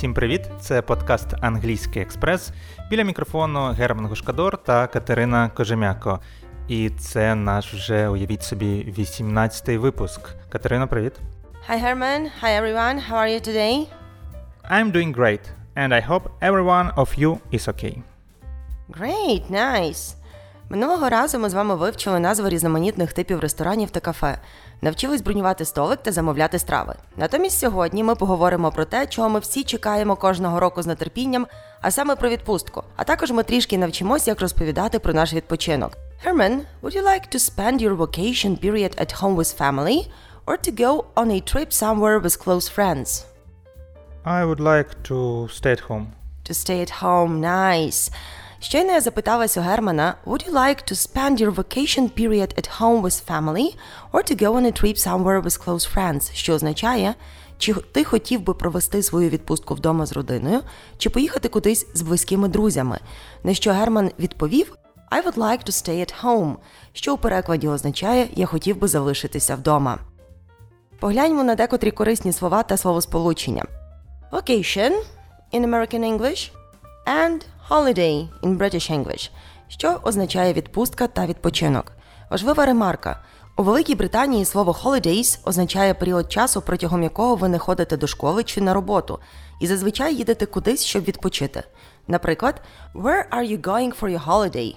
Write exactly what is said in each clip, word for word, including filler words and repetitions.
Всім привіт! Це подкаст «Англійський експрес». Біля мікрофону Герман Гушкадор та Катерина Кожем'яко. І це наш вже, уявіть собі, вісімнадцятий випуск. Катерино, привіт! Hi Herman, hi everyone, how are you today? I'm doing great, and I hope everyone of you is okay. Great, nice! Минулого разу ми з вами вивчили назви різноманітних типів ресторанів та кафе, навчились бронювати столик та замовляти страви. Натомість сьогодні ми поговоримо про те, чого ми всі чекаємо кожного року з нетерпінням, а саме про відпустку. А також ми трішки навчимося, як розповідати про наш відпочинок. Herman, would you like to spend your vacation period at home with family or to go on a trip somewhere with close friends? I would like to stay at home. To stay at home, nice. Щойно я запиталась у Германа, would you like to spend your vacation period at home with family or to go on a trip somewhere with close friends, що означає, чи ти хотів би провести свою відпустку вдома з родиною, чи поїхати кудись з близькими друзями. На що Герман відповів, I would like to stay at home, що у перекладі означає, я хотів би залишитися вдома. Погляньмо на декотрі корисні слова та словосполучення. Vacation in American English and holiday in British English, що означає відпустка та відпочинок. Важлива ремарка. У Великій Британії слово holidays означає період часу, протягом якого ви не ходите до школи чи на роботу, і зазвичай їдете кудись, щоб відпочити. Наприклад, Where are you going for your holiday?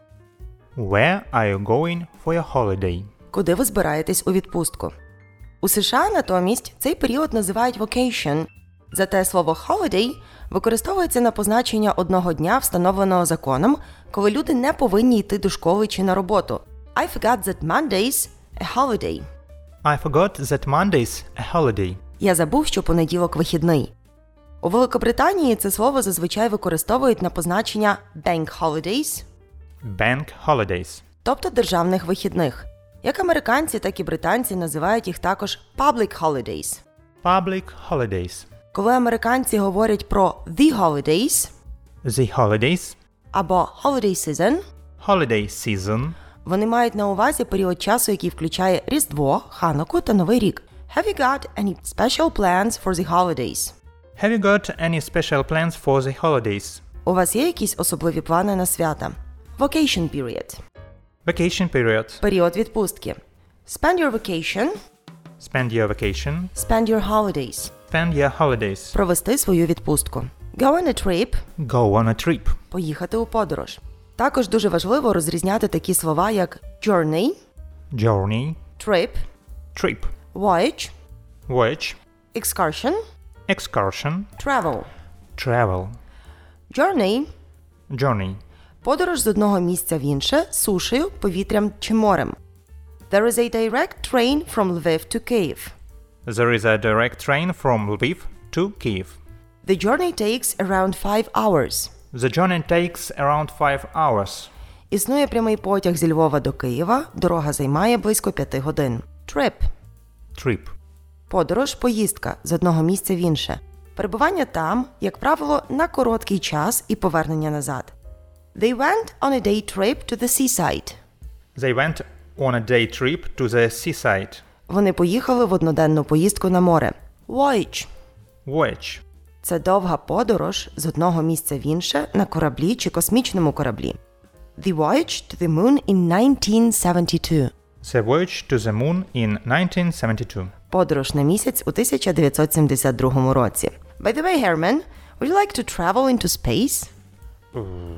Where are you going for your holiday? Куди ви збираєтесь у відпустку? У США, натомість, цей період називають vacation, зате слово holiday використовується на позначення одного дня, встановленого законом, коли люди не повинні йти до школи чи на роботу. I forgot that Monday's a holiday. I forgot that Monday's a holiday. Я забув, що понеділок вихідний. У Великобританії це слово зазвичай використовують на позначення bank holidays, Bank holidays. тобто державних вихідних. Як американці, так і британці називають їх також public holidays. Public holidays. Коли американці говорять про the holidays, The holidays. або holiday season, Holiday season. вони мають на увазі період часу, який включає Різдво, Хануку та Новий рік. Have you got any special plans for the holidays? Have you got any special plans for the holidays? У вас є якісь особливі плани на свята? Vacation period. Vacation period. Період відпустки. Spend your vacation. Spend your vacation. Spend your holidays. Spend your holidays. Провести свою відпустку. Go on a trip. Go on a trip. Поїхати у подорож. Також дуже важливо розрізняти такі слова, як journey, Journey. trip, Trip. voyage, Voyage. excursion, Excursion. travel. Travel. Journey – Journey. подорож з одного місця в інше сушею, повітрям чи морем. There is a direct train from Lviv to Kyiv. There is a direct train from Lviv to Kyiv. The journey takes around five hours. The journey takes around five hours. Існує прямий потяг зі Львова до Києва, дорога займає близько п'яти годин. Trip Trip. – подорож, поїздка з одного місця в інше. Перебування там, як правило, на короткий час і повернення назад. They went on a day trip to the seaside. They went on a day trip to the seaside. Вони поїхали в одноденну поїздку на море. Voyage Voyage. – це довга подорож з одного місця в інше на кораблі чи космічному кораблі. The voyage to the moon in nineteen seventy-two. The voyage to the moon in nineteen seventy-two. Подорож на місяць у тисяча дев'ятсот сімдесят другому році. By the way, Herman, would you like to travel into space? Uh,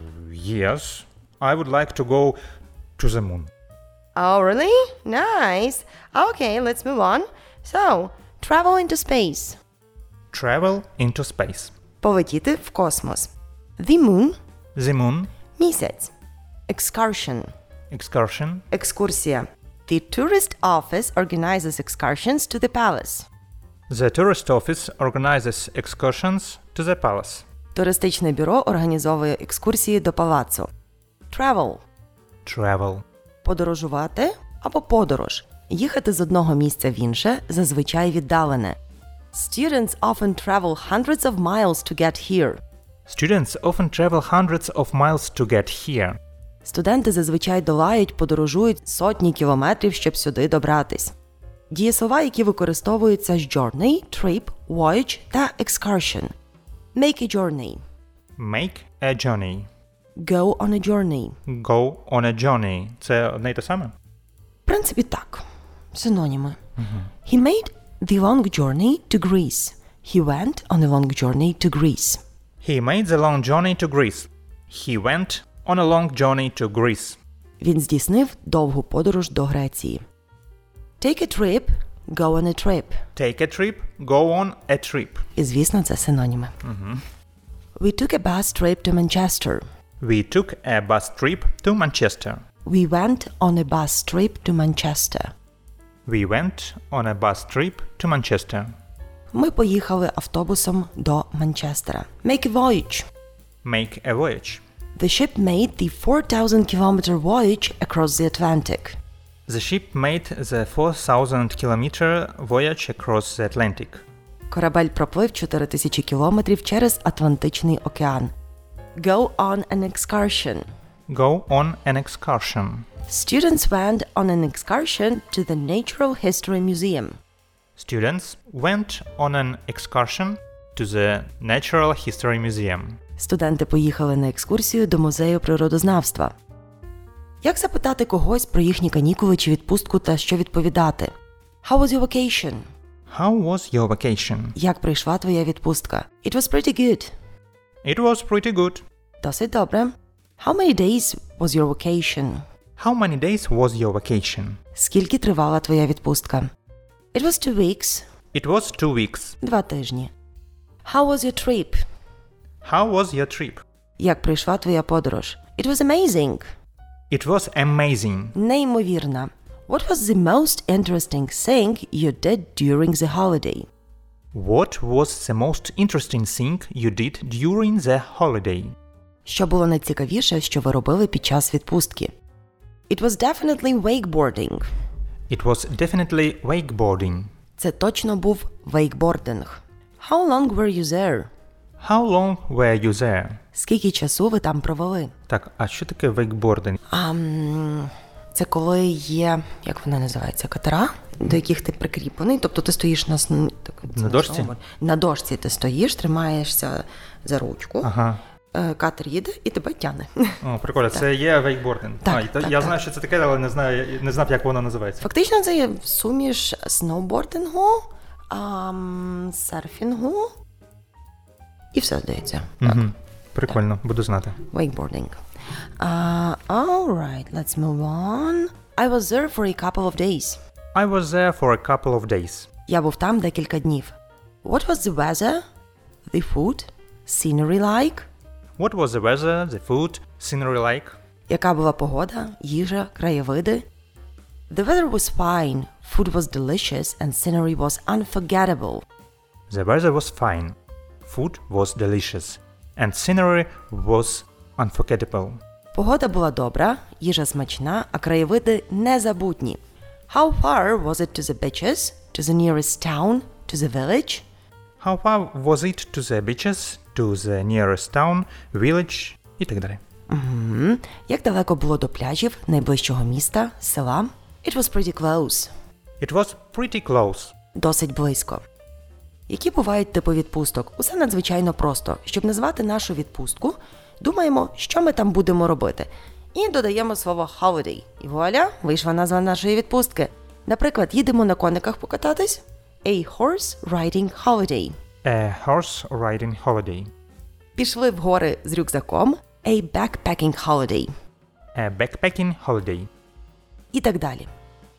yes. I would like to go to the moon. Oh, really? Nice. Okay, let's move on. So, travel into space. Travel into space. Полетіти в космос. The moon The moon. – місяць. Excursion Excursion. – екскурсія. The tourist office organizes excursions to the palace. The tourist office organizes excursions to the palace. Туристичне бюро організовує екскурсії до палацу. Travel Travel. – подорожувати або подорож. Їхати з одного місця в інше, зазвичай віддалене. Students often travel hundreds of miles to get here. Students often travel hundreds of miles to get here. Студенти зазвичай долають, подорожують сотні кілометрів, щоб сюди добратись. Дієслова, які використовуються з journey, trip, voyage та excursion. Make a journey. Make a journey. Go on a journey. Go on a journey. Це одне й те саме? В принципі, так. Синоніми. Mm-hmm. He made the long journey to Greece. He went on a long journey to Greece. He made the long journey to Greece. He went on a long journey to Greece. Він здійснив довгу подорож до Греції. Take a trip. Go on a trip. Take a trip. Go on a trip. І, звісно, це синоніми. Mm-hmm. We took a bus trip to Manchester. We took a bus trip to Manchester. We went on a bus trip to Manchester. We went on a bus trip to Manchester. Ми поїхали автобусом до Манчестера. Make a voyage. Make a voyage. The ship made the four thousand kilometer voyage across the Atlantic. The ship made the four thousand kilometer voyage across the Atlantic. Корабель проплив чотири тисячі кілометрів через Атлантичний океан. Go on an excursion. Go on an excursion. Students went on an excursion to the Natural History Museum. Students went on an excursion to the Natural History Museum. Студенти поїхали на екскурсію до музею природознавства. Як запитати когось про їхні канікули чи відпустку та що відповідати? How was your vacation? How was your vacation? Як пройшла твоя відпустка? It was pretty good. It was pretty good. Досить добре. How many days was your vacation? How many days was your vacation? Скільки тривала твоя відпустка? It was two weeks. It was two weeks. Два тижні. How was your trip? How was your trip? Як пройшла твоя подорож? It was amazing. It was amazing. Неймовірно. What was the most interesting thing you did during the holiday? What was the most interesting thing you did during the holiday? Що було найцікавіше, що ви робили під час відпустки? It was definitely wakeboarding. It was definitely wakeboarding. Це точно був вейкбординг. How long were you there? How long were you there? Скільки часу ви там провели? Так, а що таке вейкбординг? Um, це коли є, як вона називається, катера, до яких ти прикріплений. Тобто ти стоїш на, так, на дошці? На дошці ти стоїш, тримаєшся за ручку. Ага. Катер їде і тебе тягне. О, прикольно. Це є вейкбординг. Так, а, так, я так. знаю, що це таке, але не знаю, не знав, як воно називається. Фактично це є суміш сноубордингу, ам, серфінгу і все, здається. Угу. Так. Прикольно, так. Буду знати. Wakeboarding. Uh, all right, let's move on. I was there for a couple of days. I was there for a couple of days. Я був там декілька днів. What was the weather? The food? Scenery like? What was the weather, the food, scenery like? Яка була погода, їжа, краєвиди? The weather was fine, food was delicious and scenery was unforgettable. The weather was fine, food was delicious and scenery was unforgettable. Погода була добра, їжа смачна, а краєвиди незабутні. How far was it to the beaches, to the nearest town, to the village? How far was it to the beaches, to the nearest town, village і так далі. Угу. Як далеко було до пляжів, найближчого міста, села? It was pretty close. It was pretty close. Досить близько. Які бувають типи відпусток? Усе надзвичайно просто. Щоб назвати нашу відпустку, думаємо, що ми там будемо робити. І додаємо слово holiday. І вуаля, вийшла назва нашої відпустки. Наприклад, їдемо на кониках покататись. A horse riding holiday. A horse riding holiday. Пішли в гори з рюкзаком. A backpacking holiday. A backpacking holiday. І так далі.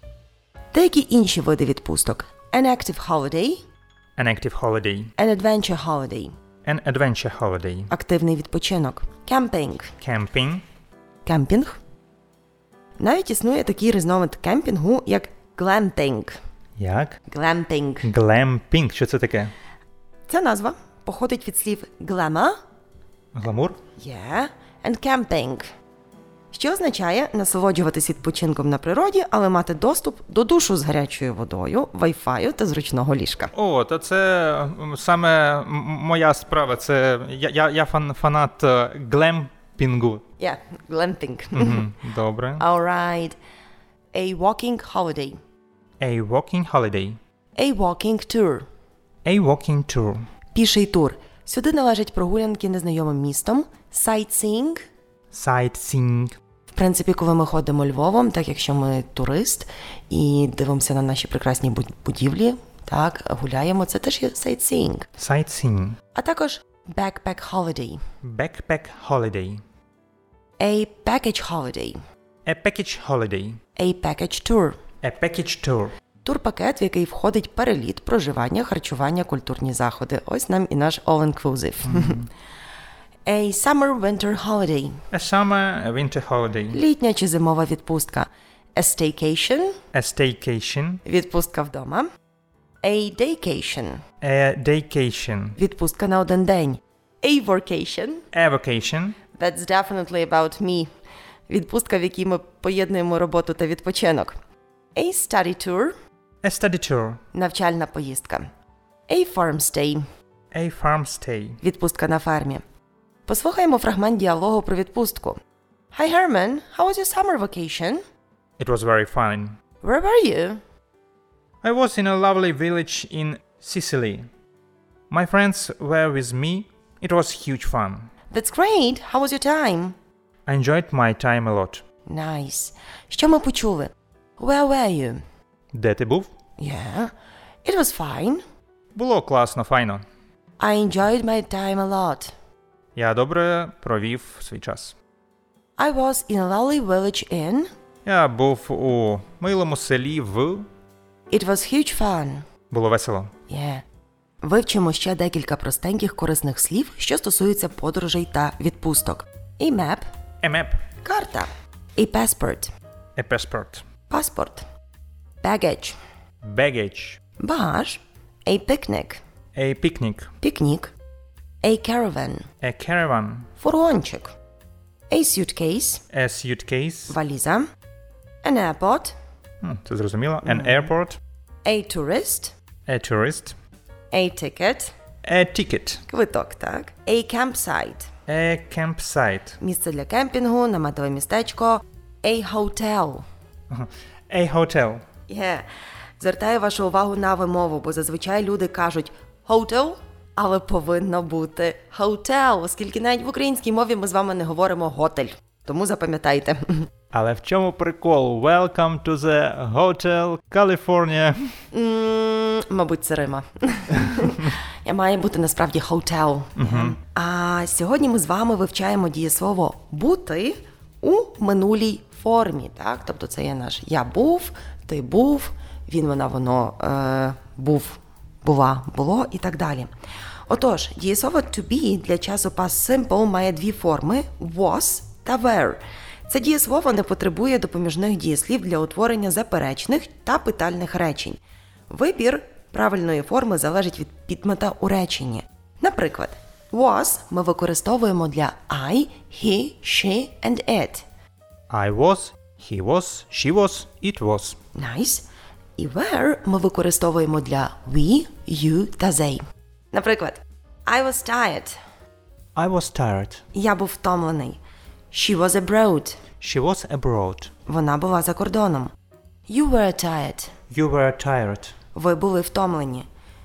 Деякі інші види відпусток. An active holiday. An active holiday. An adventure holiday. An adventure holiday. Активний відпочинок. Camping. Camping. Кемпінг. Навіть існує такий різновид кемпінгу, як glamping. Як? Glamping. Glamping. Що це таке? Ця назва походить від слів glamour. Гламур? Yeah. And camping. Що означає насолоджуватись відпочинком на природі, але мати доступ до душу з гарячою водою, вай-фаю та зручного ліжка. О, то це саме моя справа. Це я, я, я фан, фанат глемпінгу. Yeah, glamping. Mm-hmm. Добре. All right. A walking holiday. A walking holiday. A walking tour. A walking tour. Піший тур. Сюди належать прогулянки незнайомим містом, sightseeing. Sightseeing. В принципі, коли ми ходимо Львовом, так якщо ми турист і дивимося на наші прекрасні будівлі, так, гуляємо, це теж є sightseeing. Sightseeing. А також backpack holiday. Backpack holiday. A package holiday. A package holiday. A package tour. A package tour. Турпакет, в який входить переліт, проживання, харчування, культурні заходи. Ось нам і наш all-inclusive. Mm-hmm. A summer-winter holiday. A summer, a winter holiday. Літня чи зимова відпустка. A staycation. A staycation. Відпустка вдома. A daycation. A daycation. Відпустка на один день. A vacation. A vacation. That's definitely about me. Відпустка, в якій ми поєднуємо роботу та відпочинок. A study tour. A study tour. Навчальна поїздка. A farm stay. A farm stay. Відпустка на фермі. Послухаємо фрагмент діалогу про відпустку. Hi Herman, how was your summer vacation? It was very fun. Where were you? I was in a lovely village in Sicily. My friends were with me. It was huge fun. That's great. How was your time? I enjoyed my time a lot. Nice. Що ми почули? Where were you? Де ти був? Yeah. It was fine. Було класно, файно. I enjoyed my time a lot. Я добре провів свій час. I was in a lovely village in. Я був у милому селі в... It was huge fun. Було весело. Yeah. Вивчимо ще декілька простеньких корисних слів, що стосуються подорожей та відпусток. A map. A map. Карта. A passport. A passport. Паспорт. Baggage. Baggage. Багаж. A picnic. A picnic. Пікнік. A caravan. A caravan. Фургончик. A suitcase. A suitcase. Валіза. An airport. Хм, це зрозуміло. An airport. A tourist. A tourist. A ticket. A ticket. Квиток, так. A campsite. A campsite. Місце для кемпінгу, наметове містечко. A hotel. A hotel. Yeah. Звертаю вашу увагу на вимову, бо зазвичай люди кажуть hotel, але повинно бути hotel, оскільки навіть в українській мові ми з вами не говоримо готель. Тому запам'ятайте. Але в чому прикол? Welcome to the Hotel California. Mm, мабуть, це Рима. Я маю бути насправді hotel. Uh-huh. А сьогодні ми з вами вивчаємо дієслово бути у минулій формі. Так? Тобто це є наш я був, ти був, він, вона, воно, е, був, була, було і так далі. Отож, дієслово to be для часу past simple має дві форми – was та were. Це дієслово не потребує допоміжних дієслів для утворення заперечних та питальних речень. Вибір правильної форми залежить від підмета у реченні. Наприклад, was ми використовуємо для I, he, she and it. I was, he was, she was, it was. Nice. І were ми використовуємо для we, you та they. Наприклад, I was tired. I was tired. Я був втомлений. She was abroad. She was abroad. Вона була за кордоном. You were tired. You were tired. Ви були втомлені.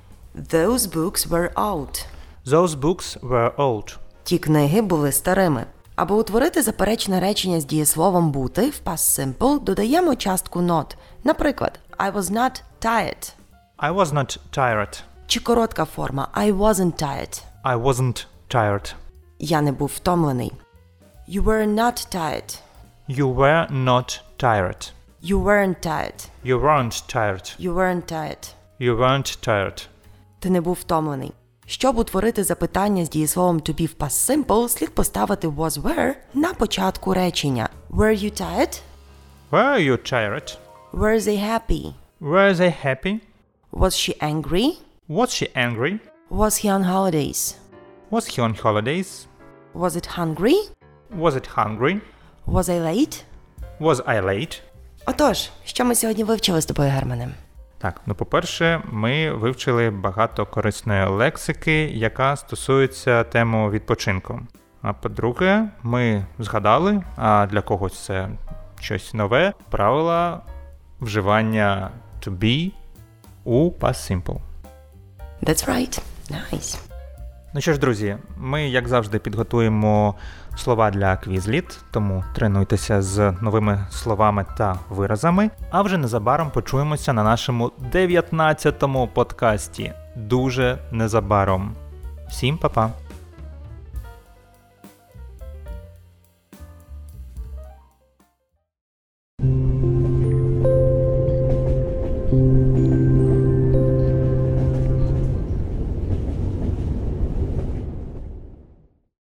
Those books were old. Those books were old. Ті книги були старими. Аби утворити заперечне речення з дієсловом бути в past simple, додаємо частку not. Наприклад, I was not tired. I was not tired. Чи коротка форма I wasn't tired. I wasn't tired. Я не був втомлений. You were not tired. You were not tired. You weren't tired. You weren't tired. You weren't tired. You weren't tired. Ти не був втомлений. Щоб утворити запитання з дієсловом to be в past simple, слід поставити was were на початку речення. Were you tired? Were you tired? Were they happy? Were they happy? Was she angry? Was she angry? Was he on holidays? Was he on holidays? Was it hungry? Was it hungry? Was I late? Was I late? Отож, що ми сьогодні вивчили з тобою, Германе? Так, ну по-перше, ми вивчили багато корисної лексики, яка стосується теми відпочинку. А по-друге, ми згадали, а для когось це щось нове, правила вживання to be у past simple. That's right. Nice. Ну що ж, друзі, ми, як завжди, підготуємо слова для Quizlet, тому тренуйтеся з новими словами та виразами, а вже незабаром почуємося на нашому дев'ятнадцятому подкасті. Дуже незабаром. Всім па-па!